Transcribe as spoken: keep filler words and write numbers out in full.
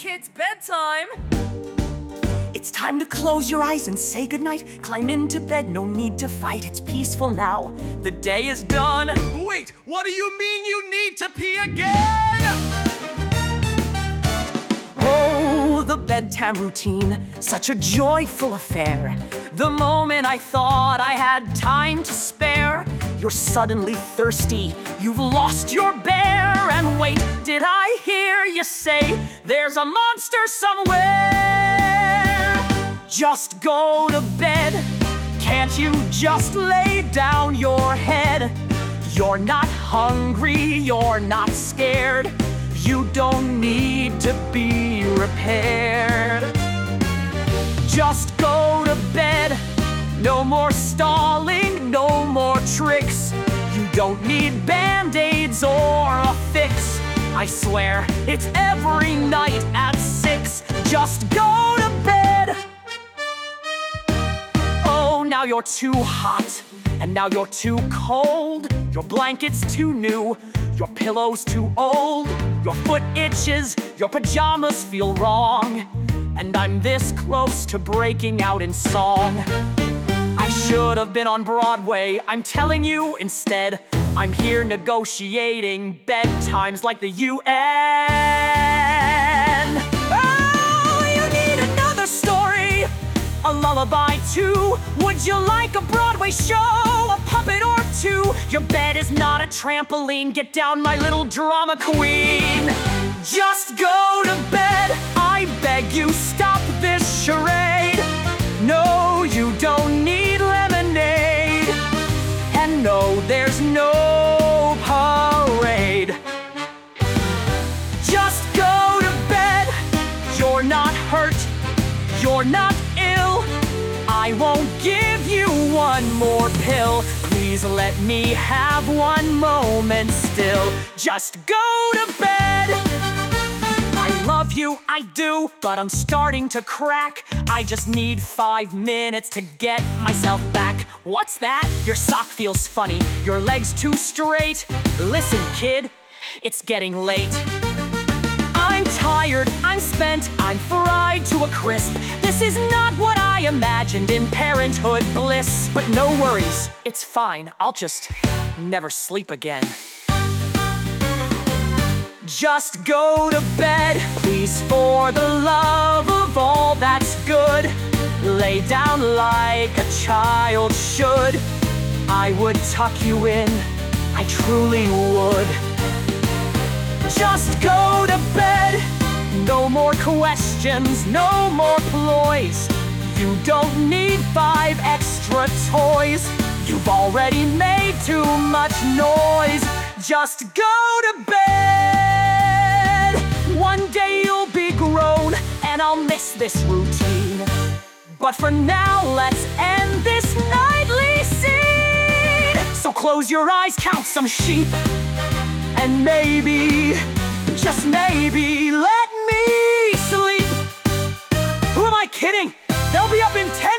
kids, bedtime! It's time to close your eyes and say goodnight. Climb into bed, no need to fight. It's peaceful now. The day is done. Wait, what do you mean you need to pee again? Oh, the bedtime routine, such a joyful affair. The moment I thought I had time to spare, you're suddenly thirsty, you've lost your bear. And wait, did I hear you say there's a monster somewhere? Just go to bed, can't you just lay down your head? You're not hungry, you're not scared, you don't need to be repaired. Just go to bed, no more stalling, no more tricks. You don't need band-aids or a fix. I swear, it's every night at six. Just go to bed. Oh, now you're too hot, and now you're too cold. Your blanket's too new, your pillow's too old. Your foot itches, your pajamas feel wrong, and I'm this close to breaking out in song. I should have been on Broadway, I'm telling you instead. I'm here negotiating bedtimes like the U N. Oh, you need another story, a lullaby too. Would you like a Broadway show, a puppet or two? Your bed is not a trampoline, get down, my little drama queen. Just go to bed, I beg you, stop this charade. No, you don't need lemonade, and no, there's no parade. Just go to bed, you're not hurt, you're not ill. I won't give you one more pill. Please let me have one moment still. Just go to bed. I love you, I do, but I'm starting to crack. I just need five minutes to get myself back. What's that? Your sock feels funny, your leg's too straight. Listen, kid, it's getting late. I'm tired, I'm spent, I'm fried to a crisp. This is not what I imagined in parenthood bliss. But no worries, it's fine, I'll just never sleep again. Just go to bed, please, for the love of all that's good. Lay down like a child should. I would tuck you in, I truly would. Just go to bed, no more questions, no more ploys. You don't need five extra toys. You've already made too much noise. Just go to bed. One day you'll be grown, and I'll miss this routine. But for now, let's end this nightly scene. So close your eyes, count some sheep, and maybe, just maybe, let me sleep. Who am I kidding? They'll be up in ten